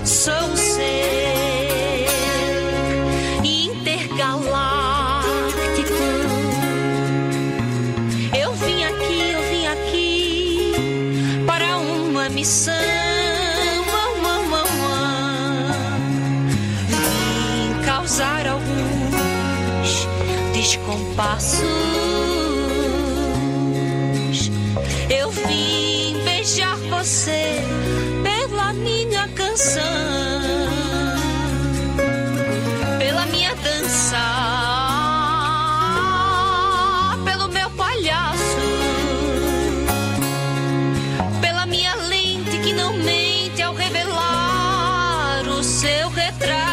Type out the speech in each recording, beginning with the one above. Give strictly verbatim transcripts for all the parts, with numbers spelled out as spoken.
Sou um ser intergaláctico. Eu vim aqui, eu vim aqui para uma missão. Vim causar alguns descompassos. Eu vim beijar você pela minha canção, pela minha dança, pelo meu palhaço, pela minha lente que não mente ao revelar o seu retrato.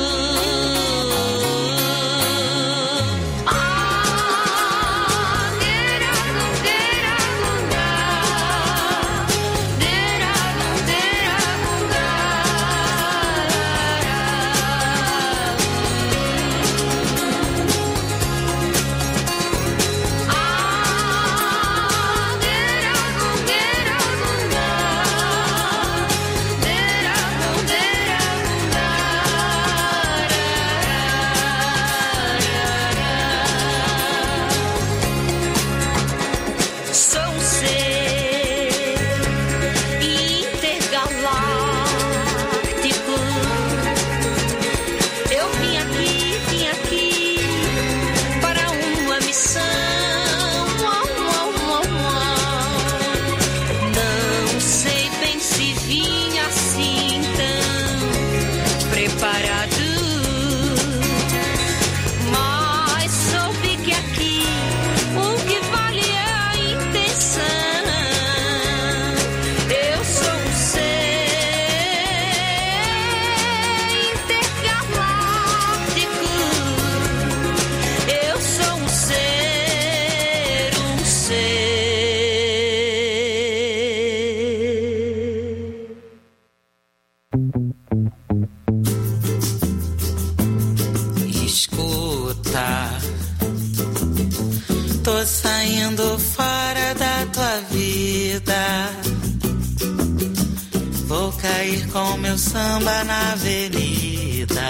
Com meu samba na avenida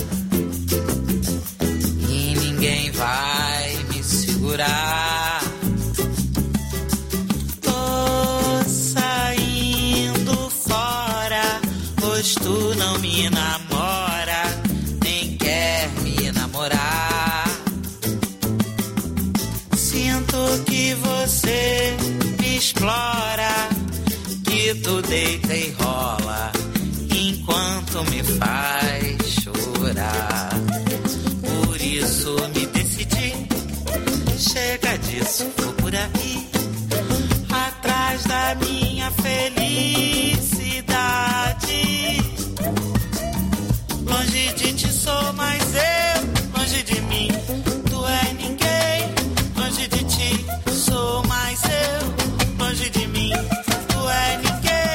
e ninguém vai me segurar. Tô saindo fora, pois tu não me namora, nem quer me namorar. Sinto que você me explora, que tu deita e rola enquanto me faz chorar. Por isso me decidi, chega disso, vou por aí, atrás da minha felicidade. Longe de ti sou mais eu, longe de mim tu é ninguém. Longe de ti sou mais eu, longe de mim tu é ninguém.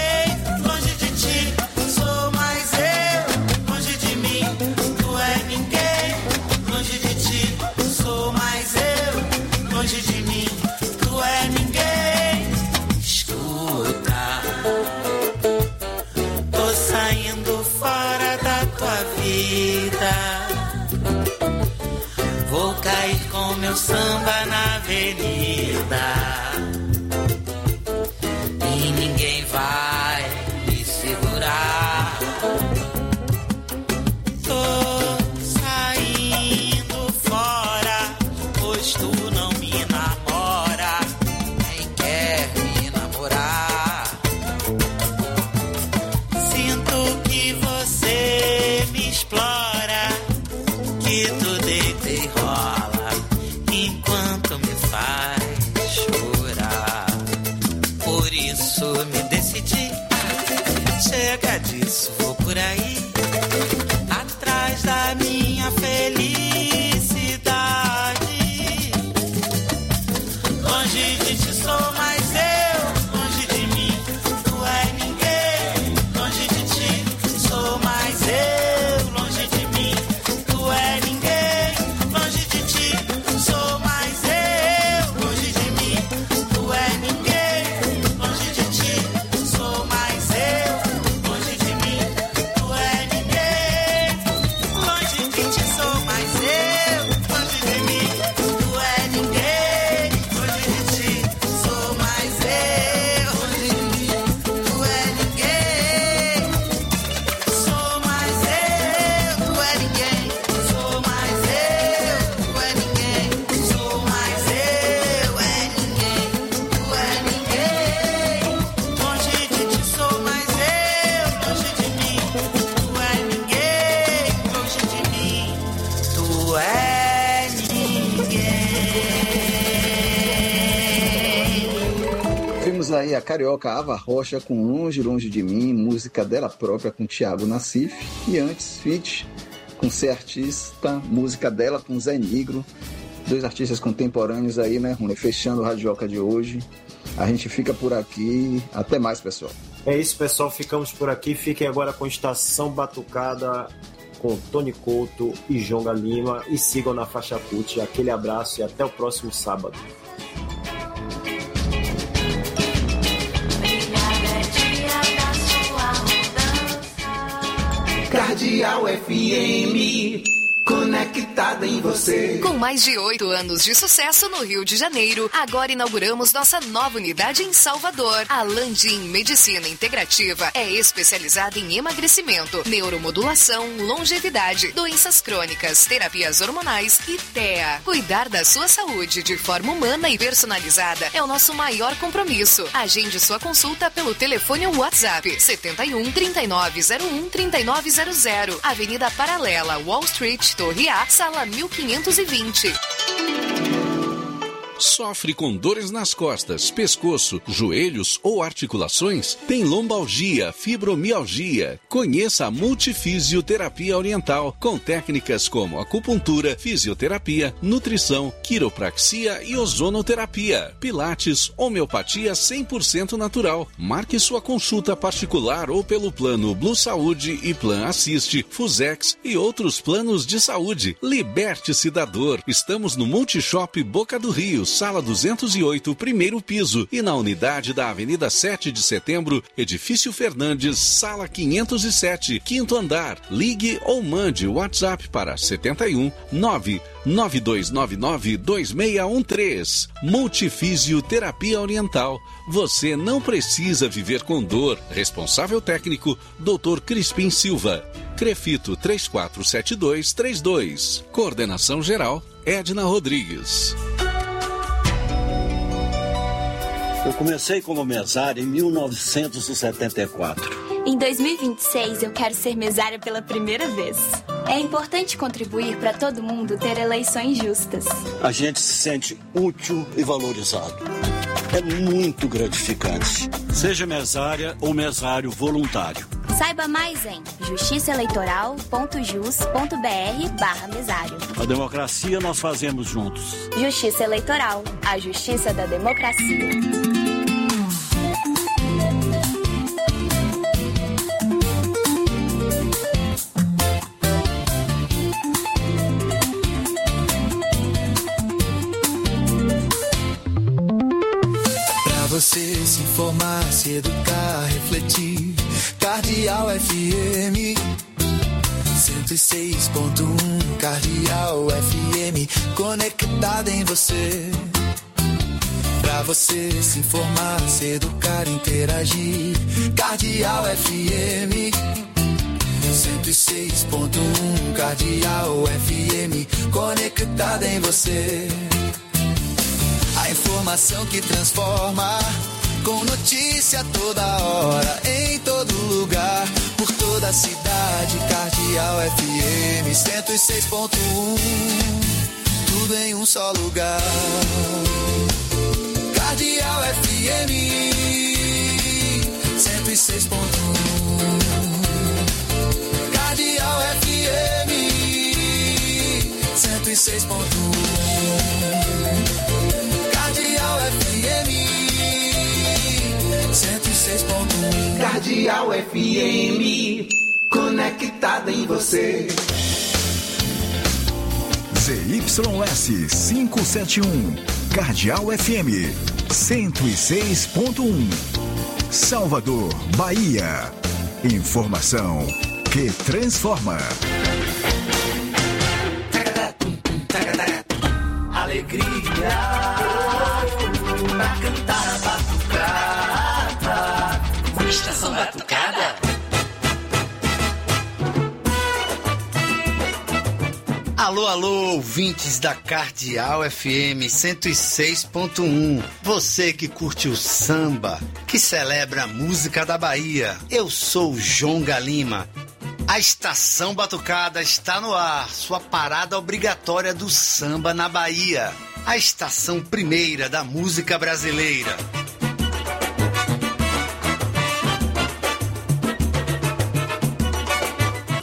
Longe de mim, tu é ninguém. Escuta, tô saindo fora da tua vida. Vou cair com meu samba na avenida e ninguém vai me segurar. Tô saindo fora, pois tu não me namora, nem quer me namorar. Sinto que você me explora, que tu deita e rola enquanto me faz chorar. Por isso me decidi, chega disso, vou por aí, atrás da minha felicidade. Longe de ti sou mais eu, longe de mim tu é ninguém. Longe de ti sou mais eu, longe de mim tu é ninguém. Longe de ti sou mais eu, longe de mim tu é ninguém. Longe de ti sou mais eu, longe de mim tu é aí a carioca Ava Rocha com Longe, Longe de Mim, música dela própria com Thiago Nassif. E antes, feat com Ser Artista, música dela com Zé Negro. Dois artistas contemporâneos aí, né, Rony? Fechando o Radioca de hoje. A gente fica por aqui. Até mais, pessoal. É isso, pessoal. Ficamos por aqui. Fiquem agora com Estação Batucada, com Tony Couto e Jonga Lima. E sigam na Faixa Cult. Aquele abraço e até o próximo sábado. Cardeal F M, conectada em você. Com mais de oito anos de sucesso no Rio de Janeiro, agora inauguramos nossa nova unidade em Salvador. A Landim Medicina Integrativa é especializada em emagrecimento, neuromodulação, longevidade, doenças crônicas, terapias hormonais e T E A. Cuidar da sua saúde de forma humana e personalizada é o nosso maior compromisso. Agende sua consulta pelo telefone ou WhatsApp setenta e um, trinta e nove zero um, trinta e nove zero zero, Avenida Paralela, Wall Street, Torre A, sala mil quinhentos e vinte. Sofre com dores nas costas, pescoço, joelhos ou articulações? Tem lombalgia, fibromialgia? Conheça a Multifisioterapia Oriental, com técnicas como acupuntura, fisioterapia, nutrição, quiropraxia e ozonoterapia, pilates, homeopatia cem por cento natural. Marque sua consulta particular ou pelo plano Blue Saúde e Plan Assiste, Fusex e outros planos de saúde. Liberte-se da dor. Estamos no Multishop Boca do Rio, sala duzentos e oito, primeiro piso, e na unidade da Avenida sete de Setembro, Edifício Fernandes, sala quinhentos e sete, quinto andar. Ligue ou mande o WhatsApp para setenta e um, nove nove dois nove nove, dois seis um três. Multifisioterapia Oriental. Você não precisa viver com dor. Responsável técnico, doutor Crispim Silva. Crefito três quatro sete dois três dois. Coordenação geral, Edna Rodrigues. Eu comecei como mesário em mil novecentos e setenta e quatro. Em dois mil e vinte e seis, eu quero ser mesária pela primeira vez. É importante contribuir para todo mundo ter eleições justas. A gente se sente útil e valorizado. É muito gratificante. Seja mesária ou mesário voluntário. Saiba mais em justiçaeleitoral.jus.br barra mesário. A democracia nós fazemos juntos. Justiça Eleitoral, a justiça da democracia. Você se informar, se educar, refletir. Cardeal F M cento e seis ponto um. Cardeal F M, conectada em você. Pra você se informar, se educar, interagir. Cardeal F M cento e seis ponto um. Cardeal F M, conectada em você. A informação que transforma, com notícia toda hora, em todo lugar, por toda a cidade. Cardeal F M cento e seis ponto um, tudo em um só lugar. Cardeal F M cento e seis ponto um. Cardeal F M cento e seis ponto um. Cardeal F M cento e seis ponto um. Cardeal F M, conectada em você. Z Y S quinhentos e setenta e um, Cardeal F M cento e seis ponto um. Salvador, Bahia. Informação que transforma. Alegria pra cantar a batucada. Estação Batucada. Alô, alô, ouvintes da Cardeal F M cento e seis ponto um. Você que curte o samba, que celebra a música da Bahia. Eu sou Jonga Lima. A Estação Batucada está no ar, sua parada obrigatória do samba na Bahia. A estação primeira da música brasileira.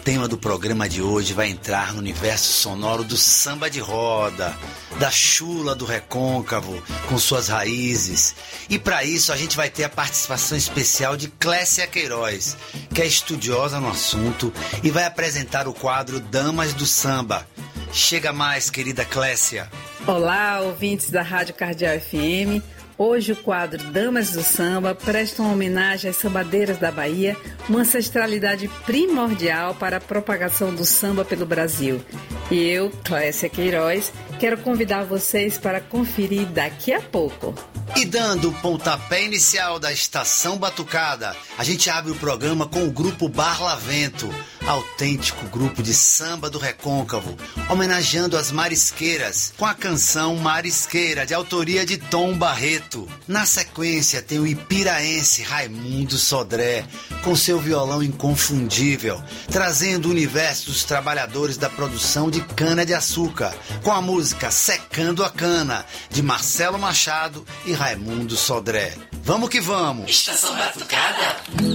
tema do programa de hoje vai entrar no universo sonoro do samba de roda, da chula do recôncavo, com suas raízes. E para isso a gente vai ter a participação especial de Clécia Queiroz, que é estudiosa no assunto e vai apresentar o quadro Damas do Samba. Chega mais, querida Clécia. Olá, ouvintes da Rádio Cardeal F M. Hoje o quadro Damas do Samba presta uma homenagem às sambadeiras da Bahia, uma ancestralidade primordial para a propagação do samba pelo Brasil. E eu, Clécia Queiroz, quero convidar vocês para conferir daqui a pouco. E dando o pontapé inicial da Estação Batucada, a gente abre o programa com o grupo Barlavento, autêntico grupo de samba do Recôncavo, homenageando as marisqueiras, com a canção Marisqueira, de autoria de Tom Barreto. Na sequência tem o ipiraense Raimundo Sodré, com seu violão inconfundível, trazendo o universo dos trabalhadores da produção de cana-de-açúcar, com a música Secando a Cana, de Marcelo Machado e Raimundo Sodré. Vamos que vamos! Estação Batucada.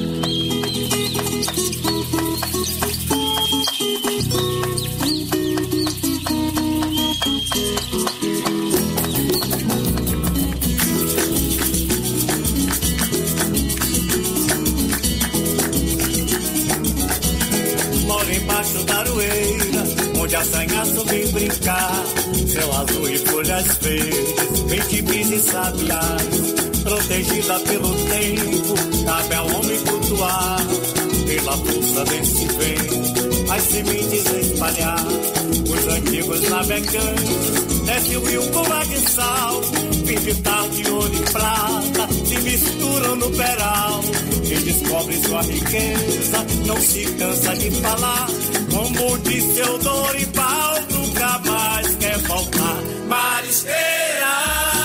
Moro embaixo da aroeira, onde a sanhaço vem brincar. Céu azul e folhas verdes, ventibis e sabiás. Protegida pelo tempo, cabe ao homem cultuar. Pela força desse vento, as sementes espalhar. Os antigos navegantes, desce o rio com água e sal. Fim de tarde, ouro e prata, se misturam no peral. Quem descobre sua riqueza, não se cansa de falar. Como disse o Dorival, nunca mais quer voltar. Marisqueira,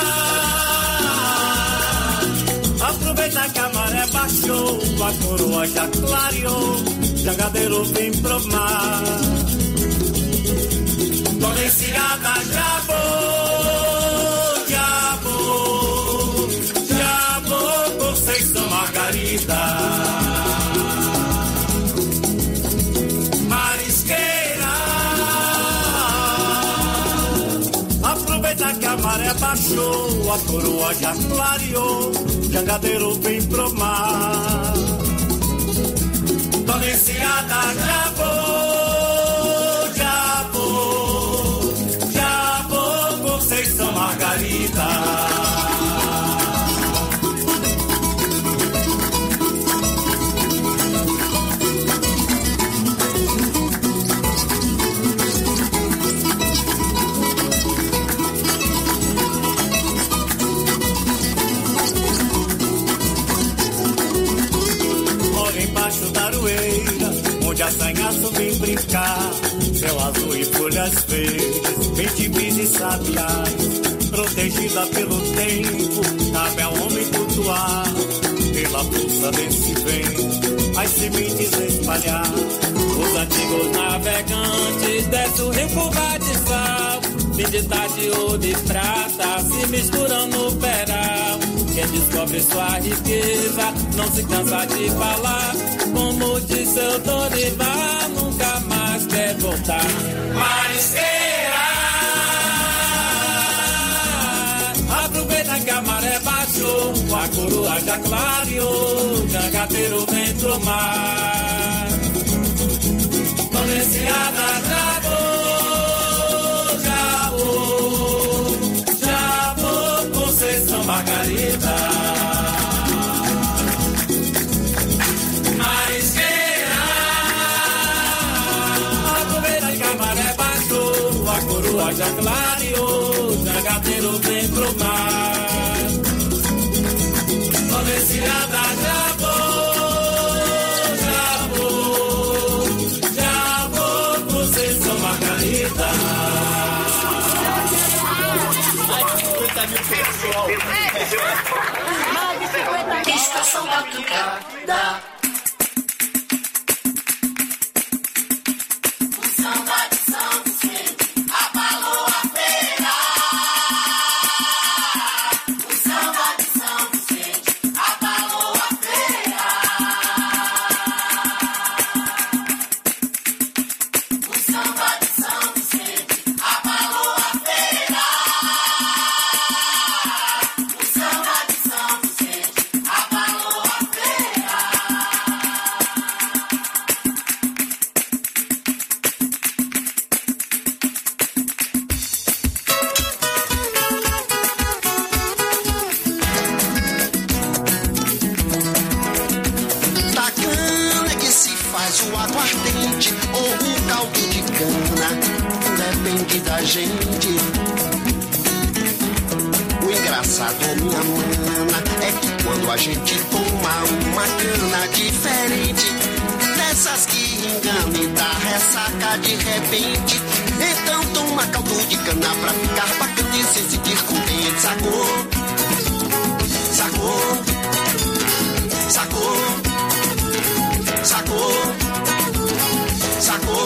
aproveita que a maré baixou, a coroa já clareou, jangadeiro vem pro mar. Toda enseada já vou, já vou, já vou, Conceição Margarida. Marisqueira, aproveita que a maré baixou, a coroa já clareou, jangadeiro vem pro mar. Toda enseada já vou, já vou, já vou, Conceição Margarida. Onde a sanhaço vem brincar, céu azul e folhas verdes, ventibis e sabiás. Protegida pelo tempo, cabe ao homem cultuar. Pela força desse vento, as sementes espalhar. Os antigos navegantes desce o rio com batizal. Fim de tarde, ouro e prata, se misturam no peral. Quem descobre sua riqueza, não se cansa de falar. Como disse o Dorival, nunca mais quer voltar. Marisqueira, aproveita que a maré baixou, a coroa já clareou, jangadeiro vem pro mar. Toda enseada já vou, já vou, já vou, Conceição Margarida. Já clareou, jangadeiro vem pro mar. Toda enseada já vou, já vou, já vou, Conceição Margarida. Estação Batucada. o aguardente ou o caldo de cana, depende da gente. O engraçado, minha mana, é que quando a gente toma uma cana diferente, dessas que engana e dá ressaca de repente, então toma caldo de cana pra ficar bacana e se sentir contente, sacou? Sacou? Sacou? Sacou? Sacou?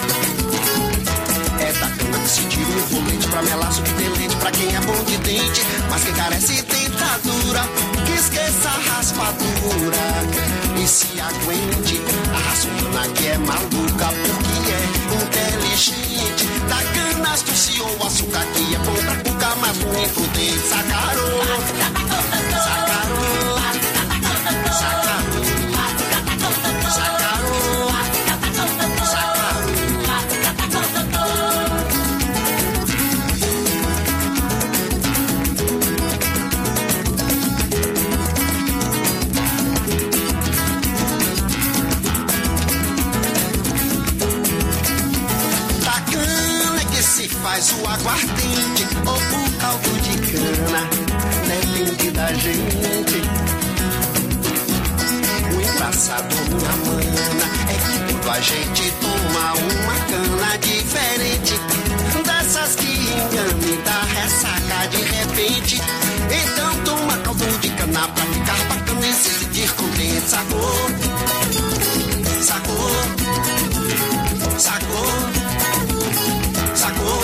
É da cana que se tira um rolete pra melaço de deleite pra quem é bom de dente, mas quem carece dentadura, que esqueça a raspadura e se aguente. A raça humana que é maluca porque é inteligente. Da cana astúcia ou açúcar que é bom pra cuca, mas ruim pro dente. Sacarô, sacarô, sacarô, sacarô. Faz o aguardente ou o caldo de cana, depende da gente. O engraçado, minha mana, é que quando a gente toma uma cana diferente, dessas que engana e dá ressaca de repente, então toma caldo de cana pra ficar bacana e se sentir contente, sacou? Sacou? Sacou? Sacou?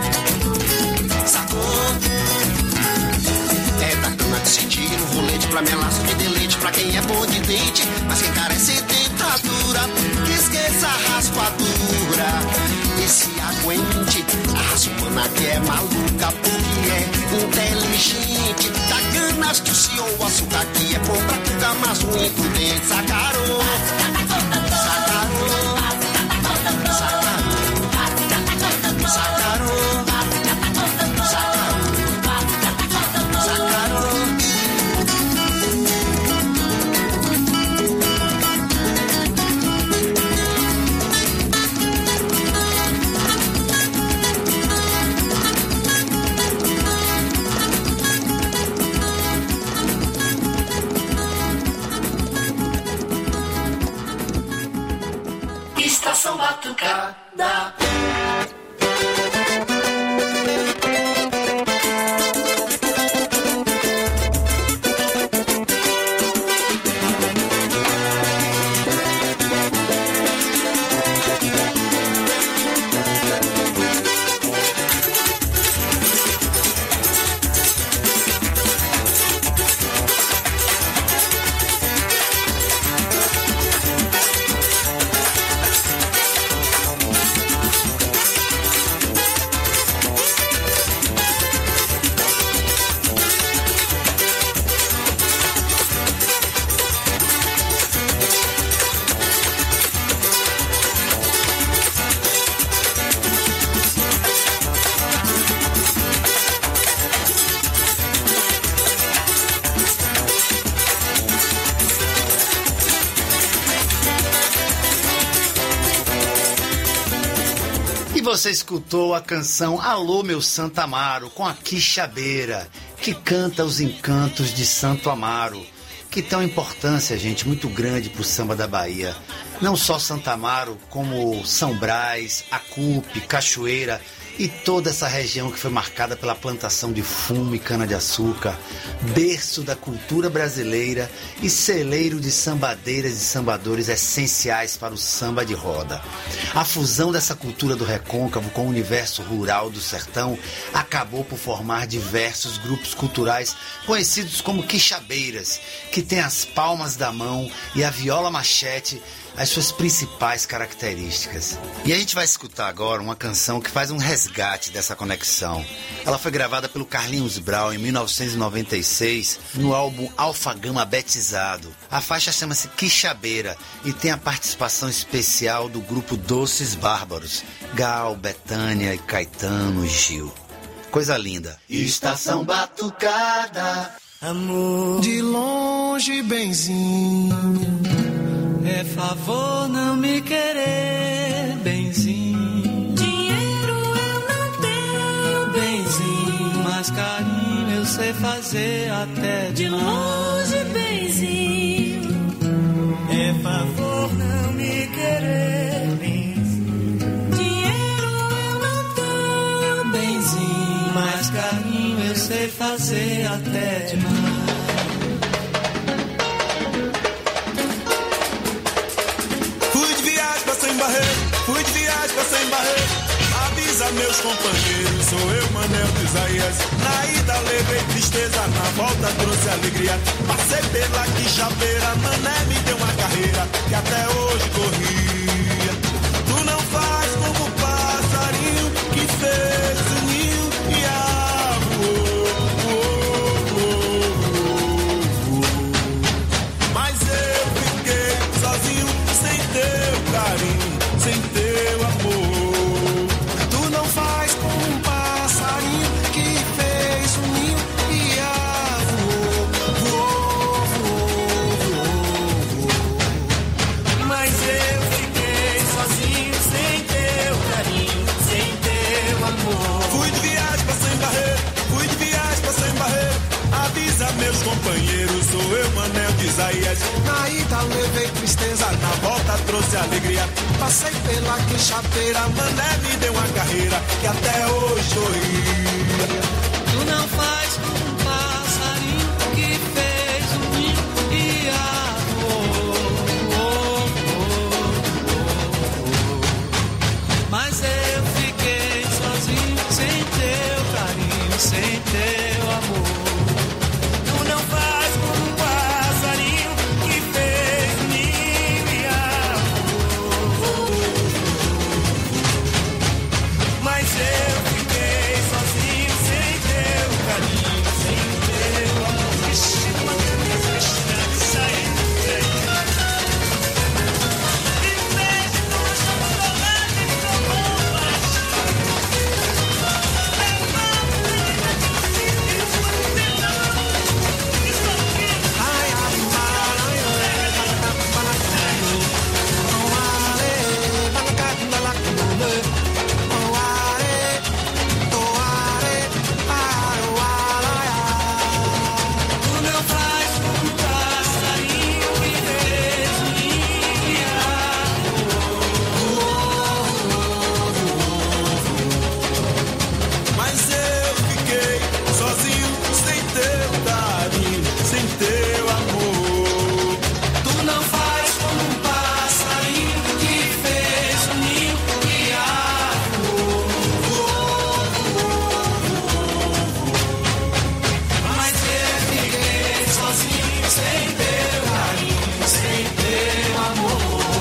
Sacou? É da cana que se tira o rolete pra melaço de deleite pra quem é bom de dente, mas quem carece dentadura, que esqueça a raspadura e se aguente. A raça humana que é maluca porque é inteligente. Da cana astúcia ou açúcar que é bom pra cuca, mas ruim pro dente. Sacarô, sacarô, sacarô. Sacarô, sacarô, sacarô. Estação Batucada. Você escutou a canção Alô Meu Santo Amaro, com a Quixabeira, que canta os encantos de Santo Amaro, que tem uma importância, gente, muito grande para o samba da Bahia. Não só Santo Amaro, como São Brás, Acupe, Cachoeira e toda essa região que foi marcada pela plantação de fumo e cana-de-açúcar, berço da cultura brasileira e celeiro de sambadeiras e sambadores essenciais para o samba de roda. A fusão dessa cultura do recôncavo com o universo rural do sertão acabou por formar diversos grupos culturais conhecidos como quixabeiras, que têm as palmas da mão e a viola machete as suas principais características. E a gente vai escutar agora uma canção que faz um resgate dessa conexão. Ela foi gravada pelo Carlinhos Brau em mil novecentos e noventa e seis no álbum Alfagama Betizado. A faixa chama-se Quixabeira e tem a participação especial do grupo Doces Bárbaros, Gal, Betânia e Caetano e Gil. Coisa linda. Estação Batucada, amor. De longe, benzinho, É favor não me querer, benzinho. Dinheiro eu não tenho, benzinho. Mas carinho eu sei fazer até de demais. longe, benzinho. É favor não me querer, benzinho. Dinheiro eu não tenho, benzinho. Mas carinho eu sei fazer até demais. Fui de viagem pra sem barreiro, avisa meus companheiros, sou eu, Manel de Isaías. Na ida levei tristeza, na volta trouxe alegria. Passei pela Quixabeira, Mané me deu uma carreira que até hoje corria. Tu não faz como o passarinho que fez o ninho e ah, voou, voou, voou, voou. Mas eu fiquei sozinho, sem teu carinho, sem teu amor. Tu não faz como um passarinho que fez um ninho e ah, voou, voou, voou, voou. Mas eu fiquei sozinho, sem teu carinho, sem teu amor. Fui de viagem pra sem barreiro, fui de viagem pra sem barreiro. Avisa meus companheiros, sou eu, Manel de Isaías. Na ida levei tristeza, na volta trouxe alegria. Passei pela Quixabeira, Mané me deu uma carreira que até hoje sorria. Tu não faz como um passarinho que fez um ninho e ah, voou, voou, voou. Mas eu fiquei sozinho, sem teu carinho, sem teu amor. Tu não faz como um passarinho que fez um ninho e ah, voou. Mas eu fiquei sozinho, sem teu carinho, sem teu amor. Krishna, Krishna, sai, sai. E vejo nós somos saudade de teu amor. É ai, ai, tu não faz como um passarinho que fez um ninho e ah, Mas eu fiquei sozinho, sem teu carinho, sem teu amor. tu não faz como um passarinho que fez um ninho e ah, mas eu fiquei sozinho, sem teu carinho, sem teu amor.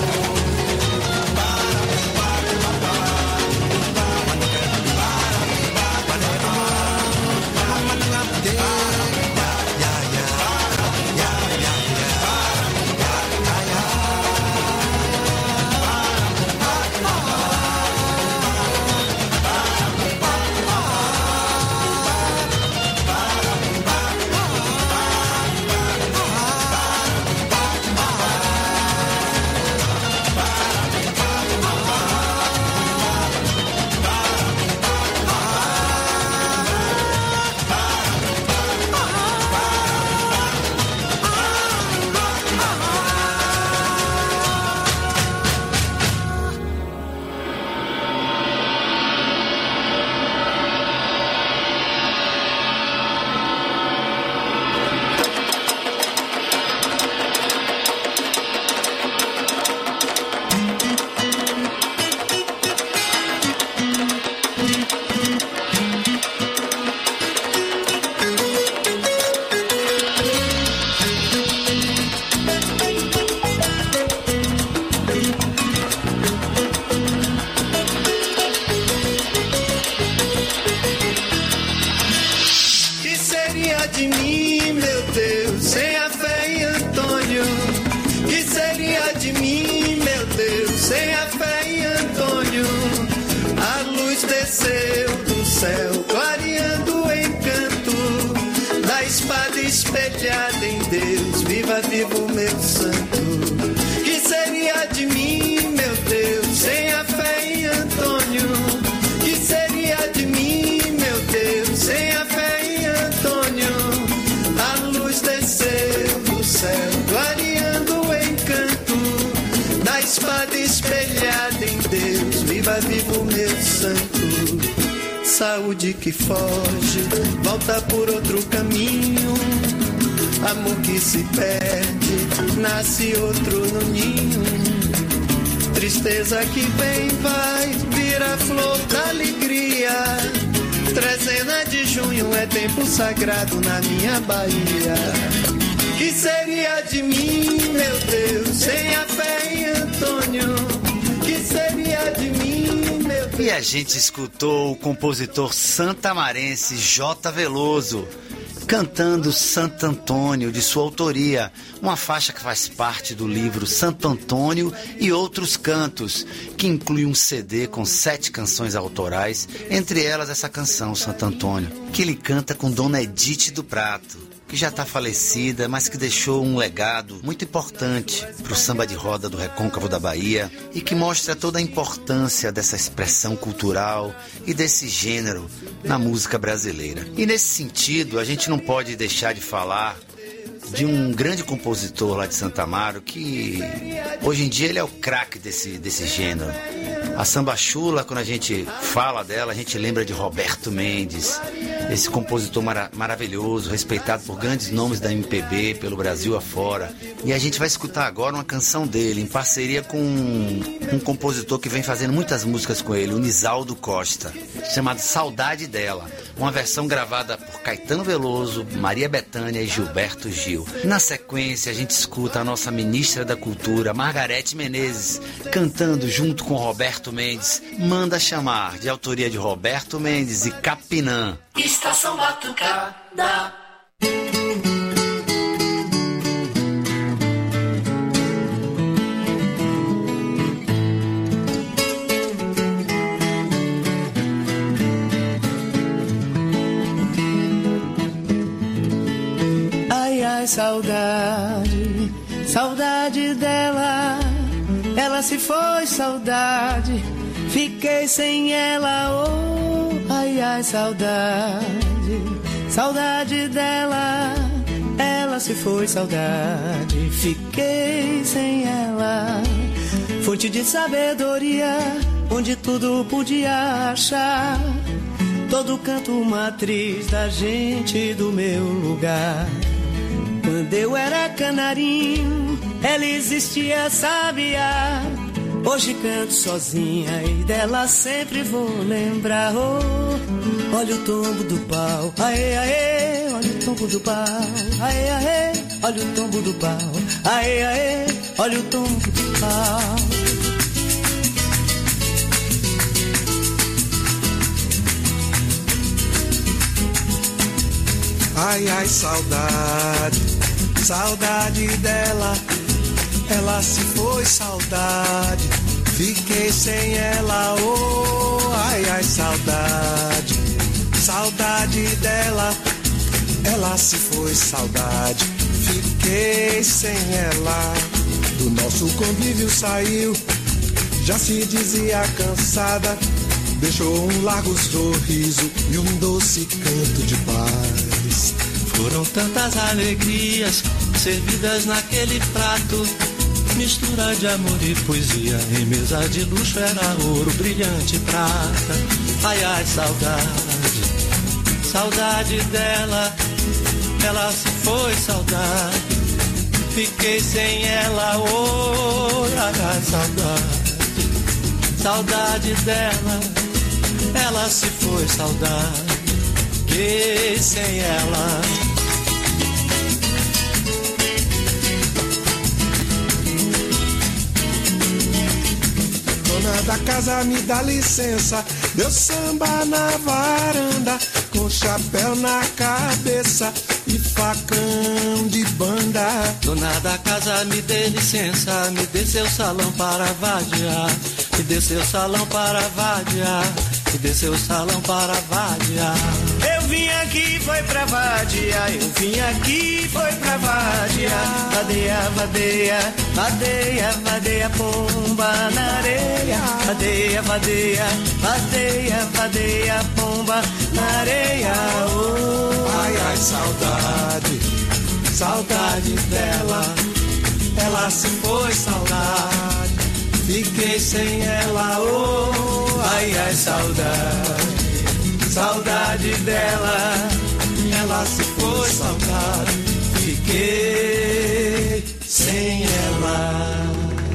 que seria de mim, meu Deus, sem a fé em Antônio? Que seria de mim, meu Deus, sem a fé em Antônio? A luz desceu do céu, clareando o encanto da espada espelhada em Deus. Viva, viva o meu santo. Que seria está vivo, meu santo. Saúde que foge, volta por outro caminho. Amor que se perde, nasce outro no ninho. Tristeza que vem, vai, vira flor da alegria. Trezena de junho é tempo sagrado na minha Bahia. Que seria de mim, meu Deus, sem a fé em Antônio? Que seria de mim, meu Deus? E a gente escutou o compositor santamarense J. Veloso cantando Santo Antônio, de sua autoria, uma faixa que faz parte do livro Santo Antônio e Outros Cantos, que inclui um C D com sete canções autorais, entre elas essa canção, Santo Antônio, que ele canta com Dona Edith do Prato, que já está falecida, mas que deixou um legado muito importante para o samba de roda do Recôncavo da Bahia e que mostra toda a importância dessa expressão cultural e desse gênero na música brasileira. E nesse sentido, a gente não pode deixar de falar de um grande compositor lá de Santa Amaro que hoje em dia ele é o craque desse, desse gênero. A samba chula, quando a gente fala dela, a gente lembra de Roberto Mendes, esse compositor mara- maravilhoso, respeitado por grandes nomes da M P B pelo Brasil afora. E a gente vai escutar agora uma canção dele, em parceria com um, um compositor que vem fazendo muitas músicas com ele, o Nisaldo Costa, chamado Saudade Dela, uma versão gravada por Caetano Veloso, Maria Bethânia e Gilberto Gil. Na sequência, a gente escuta a nossa ministra da Cultura, Margarete Menezes, cantando junto com Roberto Mendes, Manda Chamar, de autoria de Roberto Mendes e Capinã. Estação Batucada. Ai, ai, saudade, saudade dela. Ela se foi, saudade, fiquei sem ela, oh, ai, ai, saudade, saudade dela. Ela se foi, saudade, fiquei sem ela. Fonte de sabedoria, onde tudo podia achar. Todo canto matriz da gente do meu lugar. Quando eu era canarinho, ela existia, sabia. Hoje canto sozinha e dela sempre vou lembrar. Oh, olha o tombo do pau, aê, aê, olha o tombo do pau, aê, aê, olha o tombo do pau, aê, aê, olha o tombo do pau. Ai, ai, saudade, saudade dela. Ela se foi, saudade, fiquei sem ela, oh, ai, ai, saudade, saudade dela. Ela se foi, saudade, fiquei sem ela. Do nosso convívio saiu, já se dizia cansada. Deixou um largo sorriso e um doce canto de paz. Foram tantas alegrias servidas naquele prato, mistura de amor e poesia. Em mesa de luxo era ouro, brilhante prata. Ai, ai, saudade, saudade dela. Ela se foi, saudade, fiquei sem ela, oh, ai, ai, saudade, saudade dela. Ela se foi, saudade, fiquei sem ela. Dona da casa, me dá licença. Deu samba na varanda, com chapéu na cabeça e facão de banda. Dona da casa, me dê licença, me dê seu salão para vadiar, me dê seu salão para vadiar, me dê seu salão para vadiar. Eu vim aqui, foi pra vadiar, eu vim aqui, foi pra vadiar. Vadeia, vadeia, vadeia, vadeia, pomba na areia. Vadeia, vadeia, vadeia, vadeia, pomba na areia. Oh. Ai, ai, saudade, saudade dela. Ela se foi, saudade, fiquei sem ela, oh. foi saudade, saudade dela. Ela se foi saudade, fiquei sem ela.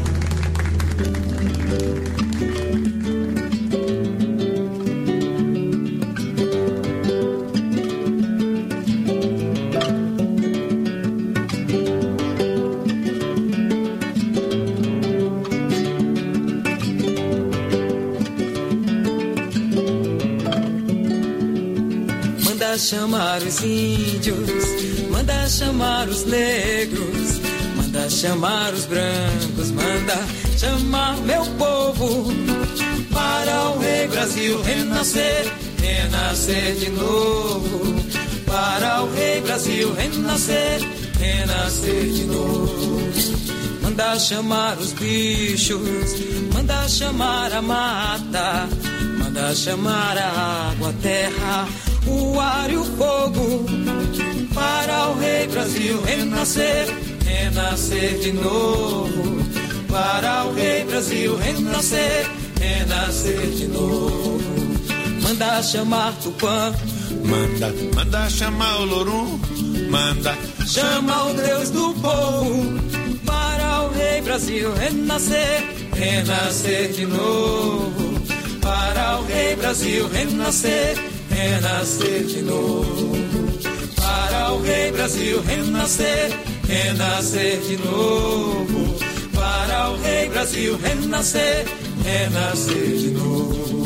Manda chamar os índios, manda chamar os negros, manda chamar os brancos, manda chamar meu povo para o rei Brasil renascer, renascer de novo. Para o rei Brasil renascer, renascer de novo. Manda chamar os bichos, manda chamar a mata, manda chamar a água, a terra, o ar e o fogo, para o rei Brasil renascer, renascer de novo. Para o rei Brasil renascer, renascer de novo. Manda chamar Tupã, manda, manda chamar o Lorum, manda chama o Deus do povo, para o rei Brasil renascer, renascer de novo. Para o rei Brasil renascer, renascer de novo. Para o rei Brasil renascer, renascer de novo. Para o rei Brasil renascer, renascer de novo.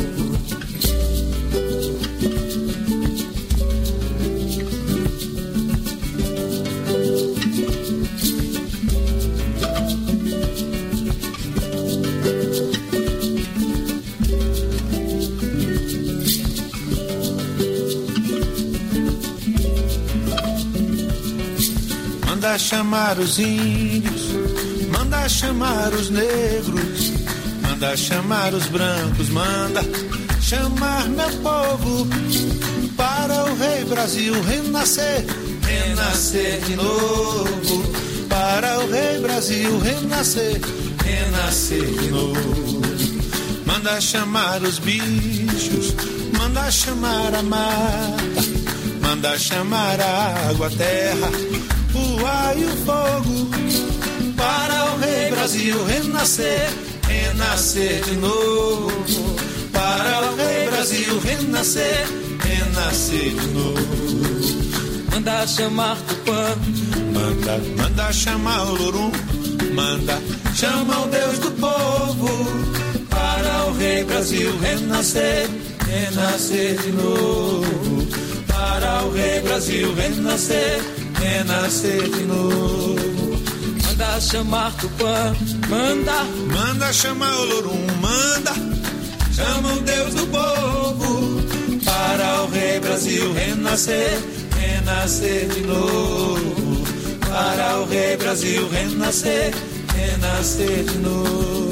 Manda chamar os índios, manda chamar os negros, manda chamar os brancos, manda chamar meu povo, para o rei Brasil renascer, renascer de novo. Para o rei Brasil renascer, renascer de novo. Manda chamar os bichos, manda chamar a mata, manda chamar a água, a terra, o ar e o fogo, para o rei Brasil renascer, renascer de novo. Para o rei Brasil renascer, renascer de novo. Manda chamar Tupã, manda, manda chamar o Lorum, manda chama o Deus do povo, para o rei Brasil renascer, renascer de novo. Para o rei Brasil renascer, renascer de novo. Manda chamar Tupã, manda, manda chamar o Lorum, manda chama o Deus do povo, para o rei Brasil renascer, renascer de novo. Para o rei Brasil renascer, renascer de novo.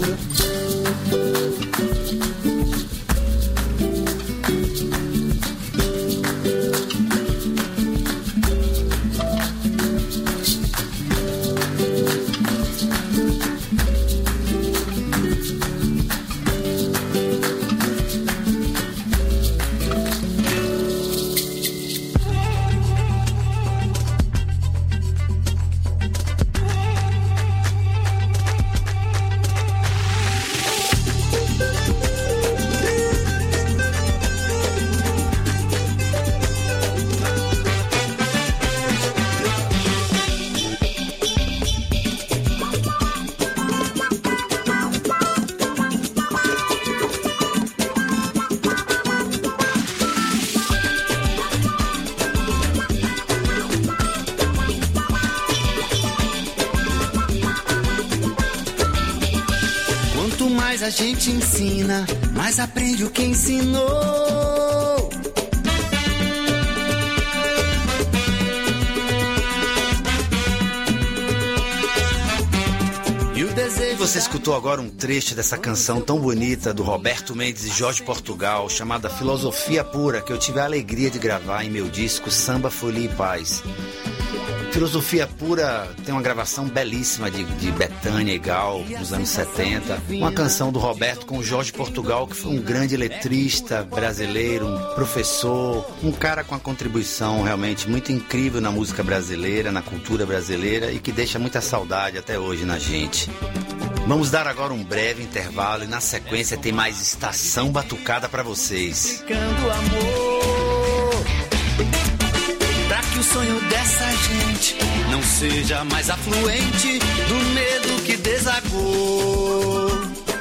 A gente ensina, mas aprende o que ensinou. E o desejo. Você escutou agora um trecho dessa canção tão bonita do Roberto Mendes e Jorge Portugal, chamada Filosofia Pura, que eu tive a alegria de gravar em meu disco Samba, Folia e Paz. Filosofia Pura tem uma gravação belíssima de, de Bethânia e Gal, nos anos setenta. Uma canção do Roberto com o Jorge Portugal, que foi um grande letrista brasileiro, um professor, um cara com uma contribuição realmente muito incrível na música brasileira, na cultura brasileira e que deixa muita saudade até hoje na gente. Vamos dar agora um breve intervalo e na sequência tem mais Estação Batucada pra vocês. Amor, pra que o sonho dessa gente não seja mais afluente do medo que desagou.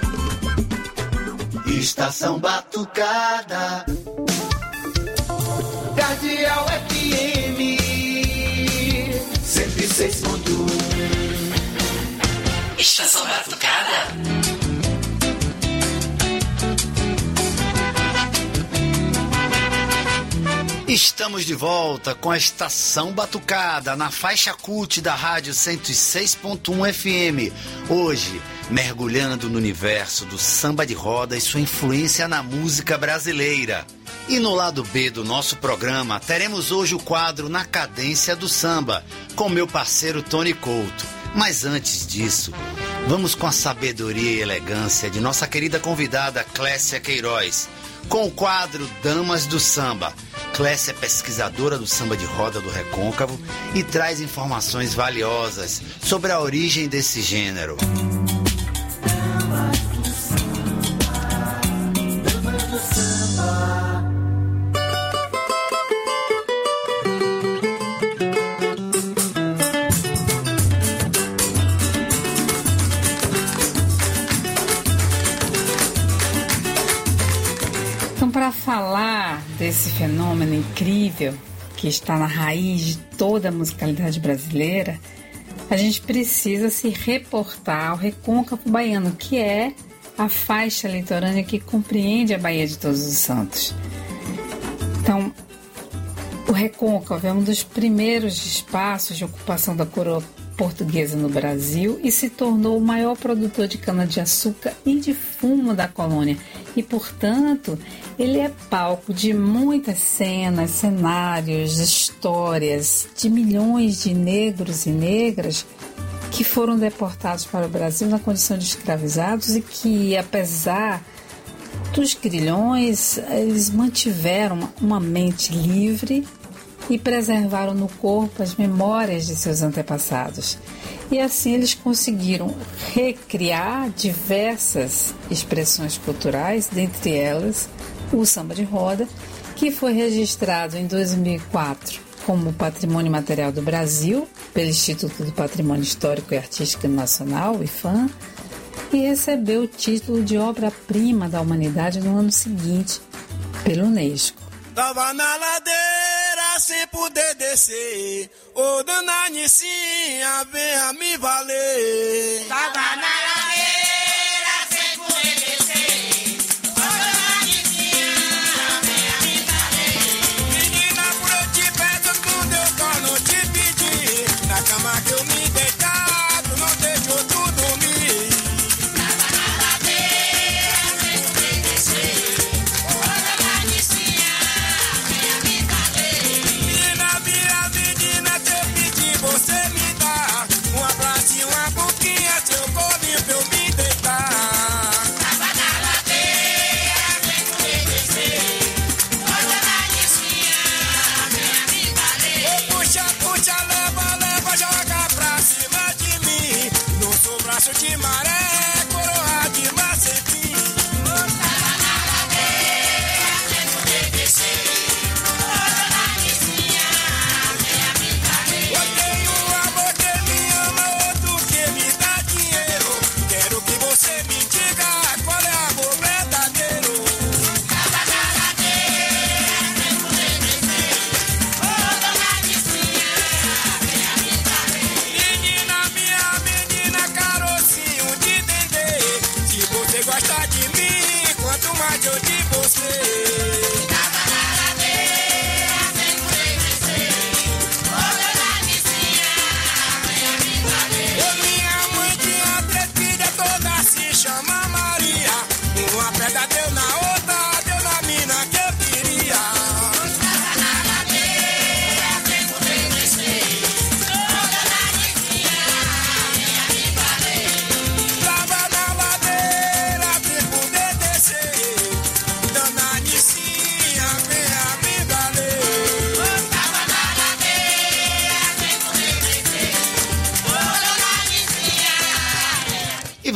Estação Batucada, Cardeal F M cento e seis ponto um. Estação Batucada. Estamos de volta com a Estação Batucada na faixa cult da Rádio cento e seis ponto um F M. Hoje, mergulhando no universo do samba de roda e sua influência na música brasileira. E no lado B do nosso programa, teremos hoje o quadro Na Cadência do Samba, com meu parceiro Tony Couto. Mas antes disso, vamos com a sabedoria e elegância de nossa querida convidada Clécia Queiroz, com o quadro Damas do Samba. Clécia é pesquisadora do samba de roda do Recôncavo e traz informações valiosas sobre a origem desse gênero. Para falar desse fenômeno incrível que está na raiz de toda a musicalidade brasileira, a gente precisa se reportar ao Recôncavo Baiano, que é a faixa litorânea que compreende a Baía de Todos os Santos. Então, o Recôncavo é um dos primeiros espaços de ocupação da coroa portuguesa no Brasil e se tornou o maior produtor de cana-de-açúcar e de fumo da colônia. E, portanto, ele é palco de muitas cenas, cenários, histórias de milhões de negros e negras que foram deportados para o Brasil na condição de escravizados e que, apesar dos grilhões, eles mantiveram uma mente livre e preservaram no corpo as memórias de seus antepassados. E assim eles conseguiram recriar diversas expressões culturais, dentre elas o samba de roda, que foi registrado em dois mil e quatro como Patrimônio Material do Brasil, pelo Instituto do Patrimônio Histórico e Artístico Nacional, I F A M, e recebeu o título de obra-prima da humanidade no ano seguinte, pelo Unesco. Tava na ladeira sem poder descer, ô dona Nicinha, venha me valer. Tava na ladeira sem poder descer, ô dona Nicinha, venha me valer. Menina, por eu te peço tudo, eu só não te pedi. Na cama que eu me deitado, não deixou tu dormir. Tava na ladeira sem poder descer, ô dona Nicinha. Você me dá um abraço e uma boquinha, seu colinho pra eu me deitar. Tava na ladeira, vem poder descer, ô dona Nicinha, venha me valer. Ô puxa, puxa, leva, leva, joga pra cima de mim. No seu braço de maré, coroa de macetim. Tava na ladeira, vem poder descer, ô dona Nicinha, venha me valer. Eu tenho um amor que me ama, outro que me dá dinheiro. Quero que você me diga qual é amor verdadeiro. Tava na ladeira, vem poder descer, ô dona Nicinha, venha me valer. Menina, minha menina, carocinho de dendê. Se você gosta de mim, quanto mais eu de você. Tava na ladeira, vem poder descer, ô dona Nicinha, venha me valer. Ô minha mãe tinha três filhas, toda se chama Maria. Uma pedra deu na outra, deu na mina que eu queria. Tava na ladeira, vem poder descer, ô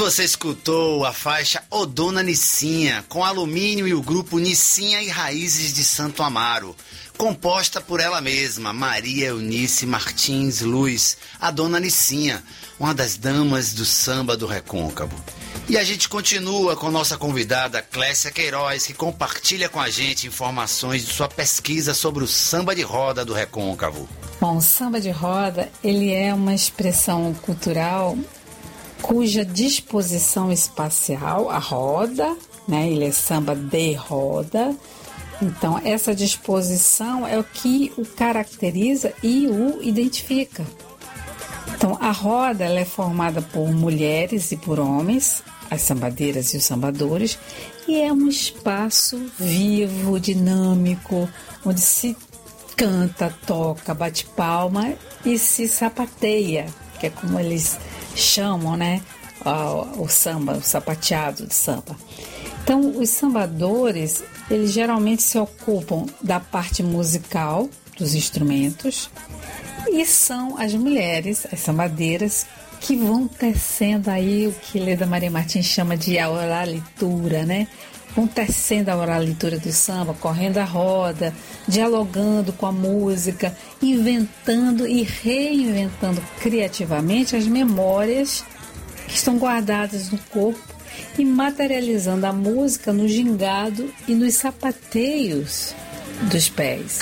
você escutou a faixa Ô Dona Nicinha, com Alumínio e o grupo Nicinha e Raízes de Santo Amaro, composta por ela mesma, Maria Eunice Martins Luz, a Dona Nicinha, uma das damas do samba do Recôncavo. E a gente continua com nossa convidada Clécia Queiroz, que compartilha com a gente informações de sua pesquisa sobre o samba de roda do Recôncavo. Bom, o samba de roda, ele é uma expressão cultural cuja disposição espacial, a roda, né, ele é samba de roda, então essa disposição é o que o caracteriza e o identifica. Então a roda ela é formada por mulheres e por homens, as sambadeiras e os sambadores, e é um espaço vivo, dinâmico, onde se canta, toca, bate palma e se sapateia, que é como eles chamam, né, o, o samba, o sapateado de samba. Então, os sambadores, eles geralmente se ocupam da parte musical dos instrumentos e são as mulheres, as sambadeiras, que vão tecendo aí o que Leda Maria Martins chama de oralitura, né? Vão tecendo a oralitura do samba, correndo a roda, dialogando com a música, inventando e reinventando criativamente as memórias que estão guardadas no corpo e materializando a música no gingado e nos sapateios dos pés.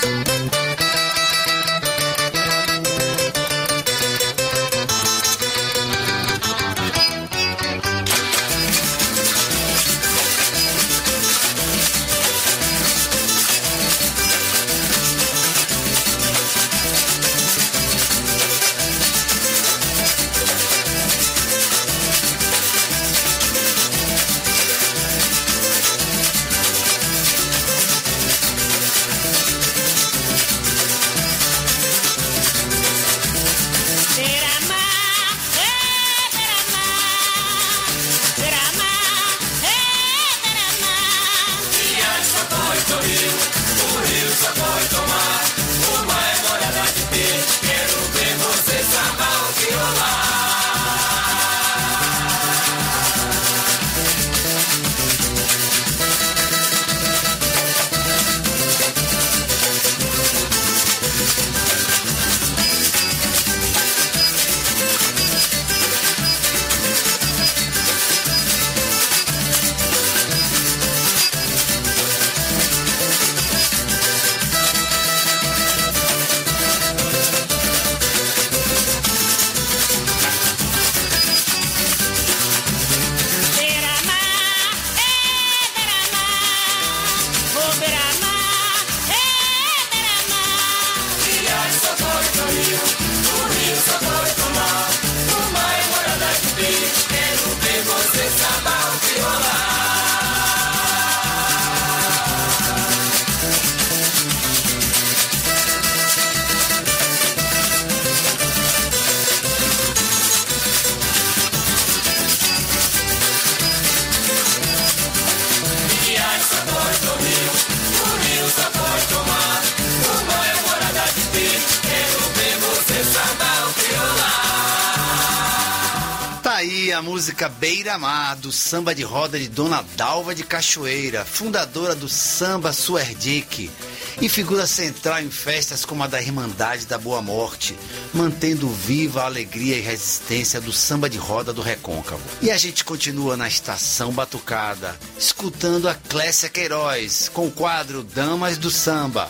A música Beira-Mar, do samba de roda de Dona Dalva de Cachoeira, fundadora do samba Suerdique e figura central em festas como a da Irmandade da Boa Morte, mantendo viva a alegria e resistência do samba de roda do Recôncavo. E a gente continua na Estação Batucada, escutando a Clécia Queiroz, com o quadro Damas do Samba.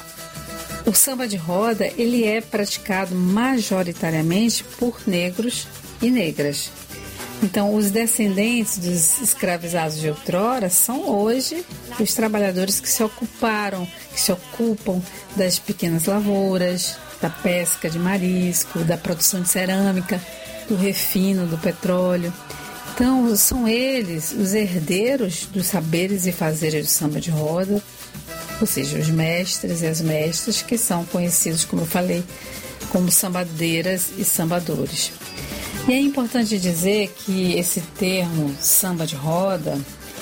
O samba de roda, ele é praticado majoritariamente por negros e negras. Então, os descendentes dos escravizados de outrora são hoje os trabalhadores que se ocuparam, que se ocupam das pequenas lavouras, da pesca de marisco, da produção de cerâmica, do refino do petróleo. Então, são eles os herdeiros dos saberes e fazeres do samba de roda, ou seja, os mestres e as mestras, que são conhecidos, como eu falei, como sambadeiras e sambadores. E é importante dizer que esse termo samba de roda,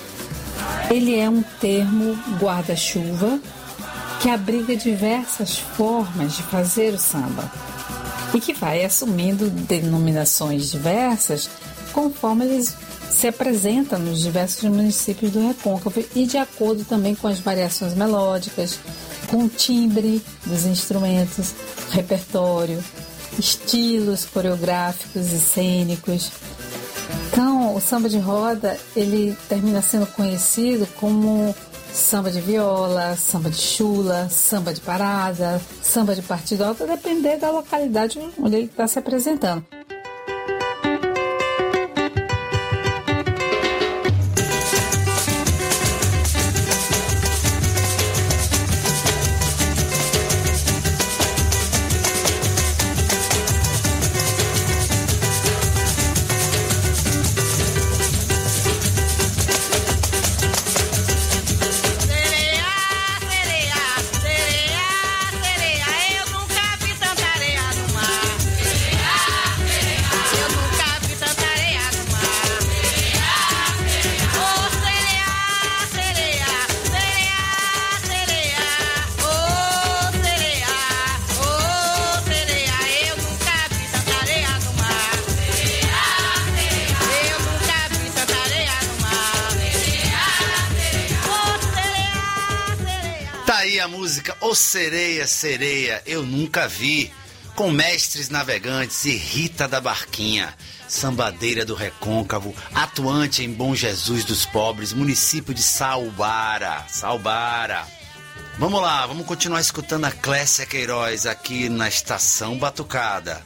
ele é um termo guarda-chuva que abriga diversas formas de fazer o samba e que vai assumindo denominações diversas conforme eles se apresenta nos diversos municípios do Recôncavo e de acordo também com as variações melódicas, com o timbre dos instrumentos, repertório, estilos coreográficos e cênicos. Então, o samba de roda, ele termina sendo conhecido como samba de viola, samba de chula, samba de parada, samba de partido alto, a depender da localidade onde ele está se apresentando. Ô Sereia, Sereia, eu nunca vi, com Mestres Navegantes e Rita da Barquinha, sambadeira do Recôncavo, atuante em Bom Jesus dos Pobres, município de Salbara, Salbara. Vamos lá, vamos continuar escutando a Clécia Queiroz aqui na Estação Batucada.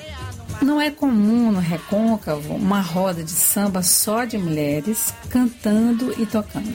Não é comum no Recôncavo uma roda de samba só de mulheres cantando e tocando.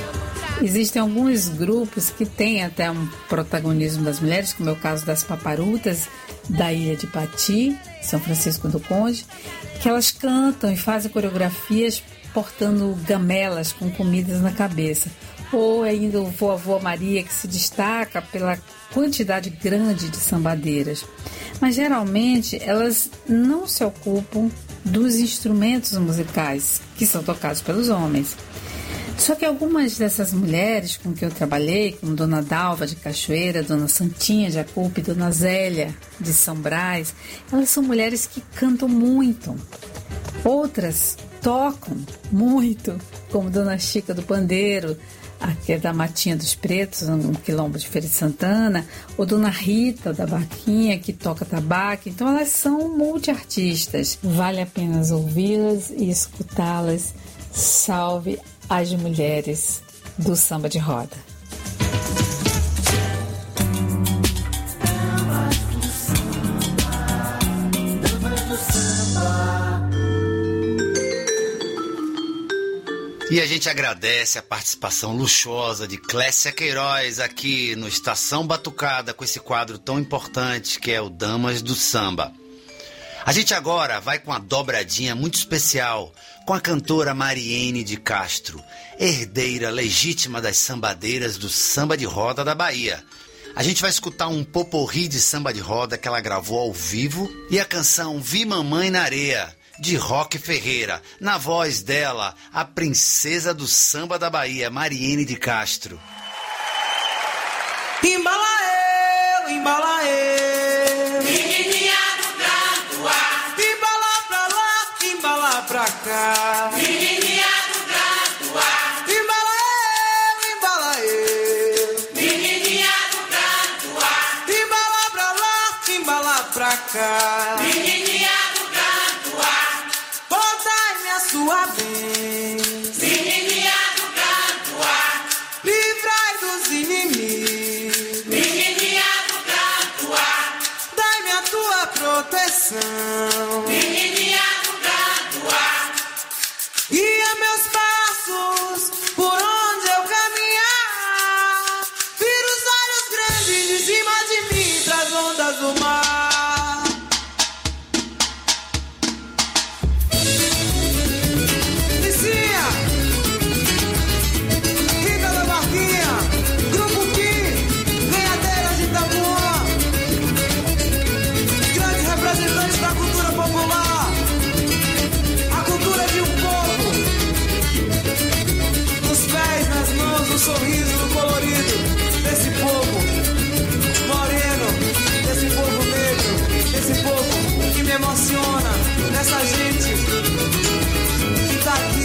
Existem alguns grupos que têm até um protagonismo das mulheres, como é o caso das Paparutas, da Ilha de Pati, São Francisco do Conde, que elas cantam e fazem coreografias portando gamelas com comidas na cabeça. Ou ainda o Vovô Maria, que se destaca pela quantidade grande de sambadeiras. Mas geralmente elas não se ocupam dos instrumentos musicais que são tocados pelos homens. Só que algumas dessas mulheres com que eu trabalhei, como Dona Dalva de Cachoeira, Dona Santinha de Acupe, Dona Zélia de São Brás, elas são mulheres que cantam muito. Outras tocam muito, como Dona Chica do Pandeiro, que é da Matinha dos Pretos, um quilombo de Feira de Santana, ou Dona Rita da Barquinha, que toca tabaco. Então elas são multiartistas. Vale a pena ouvi-las e escutá-las. Salve as mulheres do samba de roda. E a gente agradece a participação luxuosa de Clécia Queiroz aqui no Estação Batucada com esse quadro tão importante que é o Damas do Samba. A gente agora vai com uma dobradinha muito especial com a cantora Mariene de Castro, herdeira legítima das sambadeiras do samba de roda da Bahia. A gente vai escutar um poporri de samba de roda que ela gravou ao vivo e a canção Vi Mamãe na Areia, de Roque Ferreira, na voz dela, a princesa do samba da Bahia, Mariene de Castro. Embala eu, embala eu, menininha do Granduá, embala pra lá, embala pra cá, menininha do Granduá, embala eu, embala eu, menininha do Granduá, embala pra lá, embala pra cá, menininha do Granduá, podai-me a sua vez, menininha do Granduá, livrai dos inimigos, menininha do Granduá, dai-me a tua proteção, menininha do Granduá, guia meus passos por onde eu caminhar, vira os olhos grandes de cima de mim, traz ondas do mar. Licinha, Rita da Barquinha, Grupo Kim, Ganhadeiras de Itapuã, grandes representantes da cultura popular, a cultura de um povo, nos pés, nas mãos, no sorriso, no colorido desse povo moreno, desse povo negro, desse povo que me emociona, dessa gente que tá aqui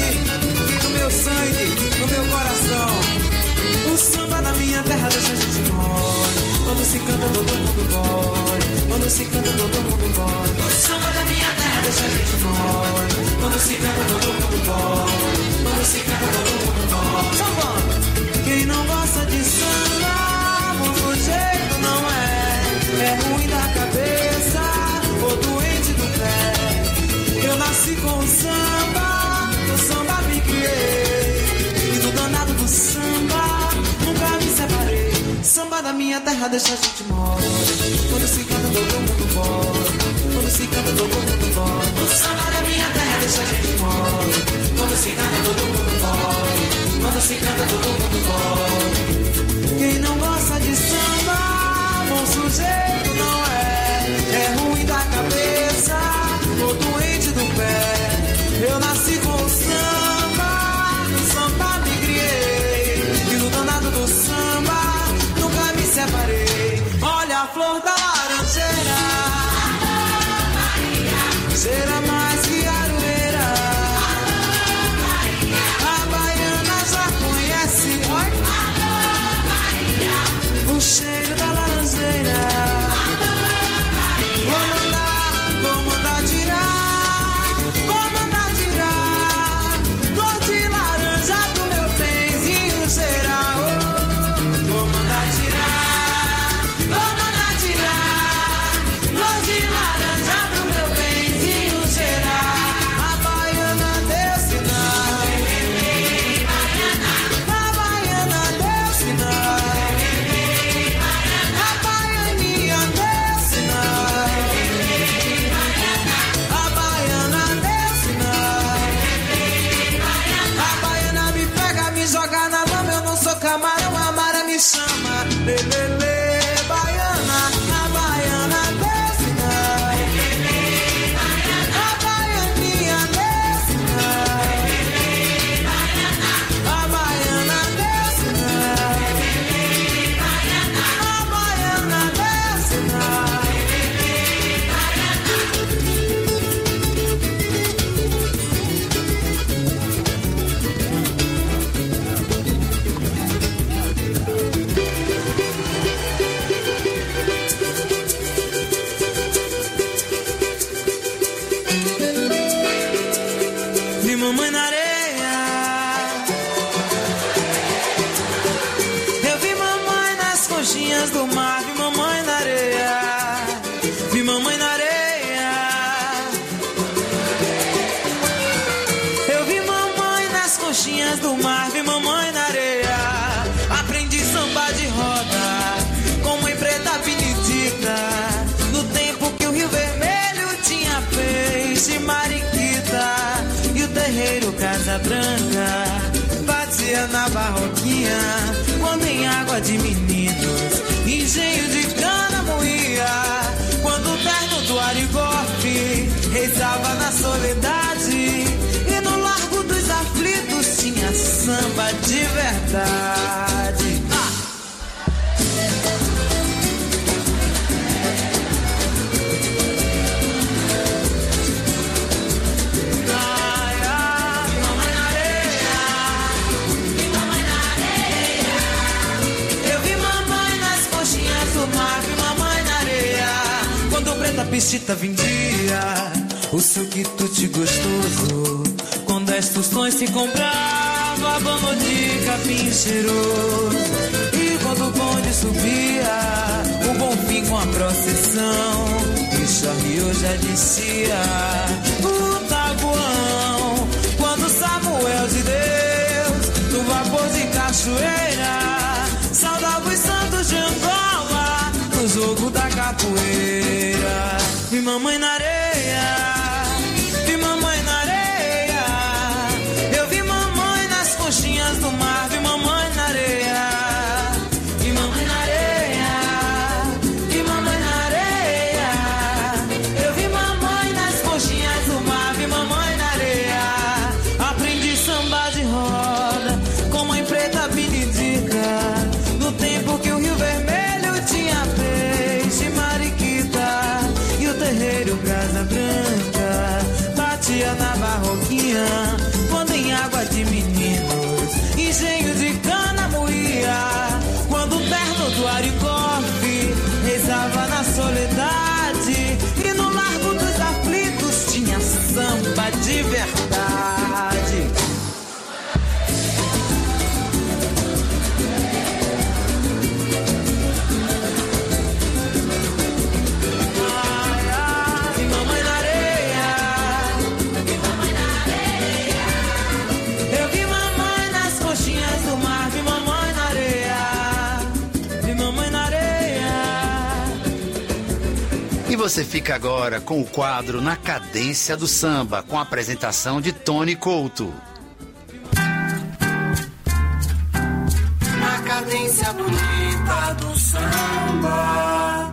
O samba da minha terra deixa a gente mole. Quando se canta todo mundo mole. Quando se canta todo mundo mole. O samba da minha terra deixa a gente mole. Quando se canta todo mundo mole. Quando se canta todo mundo mole. Samba! Quem não gosta de samba, o jeito não é. É ruim da cabeça ou doente do pé. Eu nasci com o samba, no samba me criei. E do danado do samba nunca me separei. Samba da minha terra deixa a gente mole. Quando se canta todo mundo mole. Quando se canta todo mundo mole. O samba da minha terra deixa a gente mole. Quando se canta todo mundo mole. Quando se canta todo mundo mole. Quem não gosta de samba, bom sujeito não é. É ruim da cabeça ou doente do pé. Eu nasci com o samba, no samba me criei. E no danado do samba nunca me separei. Olha a flor da laranjeira, cheira mais que aroeira. A baiana já conhece, olha, o cheiro da laranjeira. Vou mandar, vou mandar tirar, vou mandar tirar flor de laranja do meu benzinho cheirar. Vou mandar tirar, vou mandar tirar flor de laranja do meu benzinho cheirar. A baiana deu sinal, a baiana deu sinal, a baianinha deu sinal, a baiana deu sinal. A baiana me pega, me joga na lama, eu não sou camarão, a Mara me chama. Lelele, baiana, a baiana deu sinal, a baianinha deu sinal, a baiana deu sinal, a baiana deu sinal. Vi mamãe na areia, eu vi mamãe nas conchinhas do mar. Vi mamãe na areia, vi mamãe na areia, eu vi mamãe nas conchinhas do mar. Vi mamãe na areia, aprendi samba de roda com mãe preta benedita. No tempo que o Rio Vermelho tinha peixe, mariquita, e o terreiro Casa Branca batia na barroquinha. Quando em água de meninos, engenho de cana moía. Quando o terno do Arigofe rezava na soledade, e no Largo dos Aflitos tinha samba de verdade. Ah! Da piscita vendia o seu quitute gostoso, com dez tostões se comprava bambu de capim cheiroso. E quando o bonde subia, o Bonfim com a procissão, e Charriot já descia o tabuão. Quando Samuel de Deus, no vapor de cachoeira, saudava os santos de Angola no jogo da capoeira. Vi mamãe na areia, vi mamãe na areia, eu vi mamãe nas conchinhas do mar. Vi mamãe na areia, vi mamãe na areia, vi mamãe na areia, eu vi mamãe nas conchinhas do mar. Vi mamãe na areia, aprendi samba de roda com mãe preta benedita. No tempo que o Rio Vermelho tinha peixe, mariquita, e o terreiro Casa Branca você fica agora com o quadro Na Cadência do Samba, com a apresentação de Tony Couto. Na cadência bonita do samba.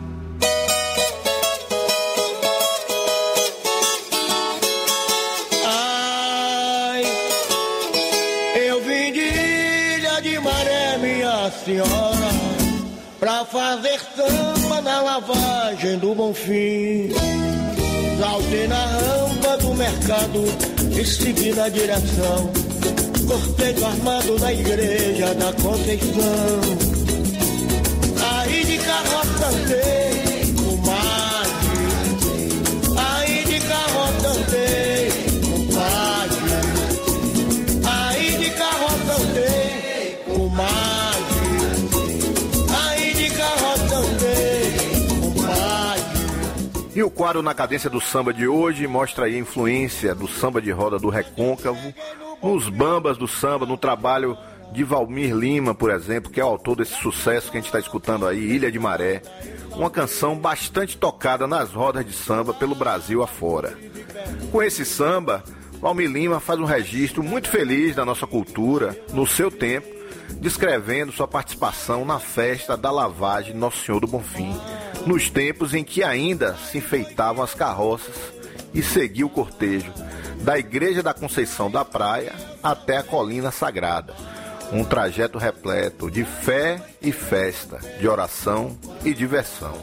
Ai, eu vim de Ilha de Maré, minha senhora, pra fazer samba na lavagem do Bonfim. Saltei na rampa do mercado e segui na direção. Cortejo armado na igreja da Conceição. Aí de carroça andei com madre. Aí de carroça andei com padre. Aí de carroça andei com madre. Aí de carroça andei com padre. E o quadro Na Cadência do Samba de hoje mostra aí a influência do samba de roda do Recôncavo nos bambas do samba, no trabalho de Valmir Lima, por exemplo, que é o autor desse sucesso que a gente está escutando aí, Ilha de Maré, uma canção bastante tocada nas rodas de samba pelo Brasil afora. Com esse samba, Valmir Lima faz um registro muito feliz da nossa cultura, no seu tempo, descrevendo sua participação na festa da lavagem Nosso Senhor do Bonfim, nos tempos em que ainda se enfeitavam as carroças e seguia o cortejo da Igreja da Conceição da Praia até a Colina Sagrada. Um trajeto repleto de fé e festa, de oração e diversão.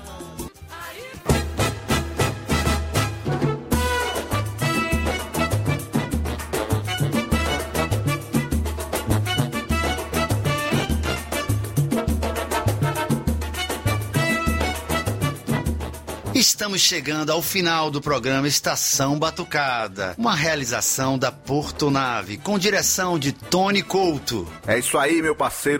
Estamos chegando ao final do programa Estação Batucada, uma realização da Porto Nave, com direção de Tony Couto. É isso aí, meu parceiro.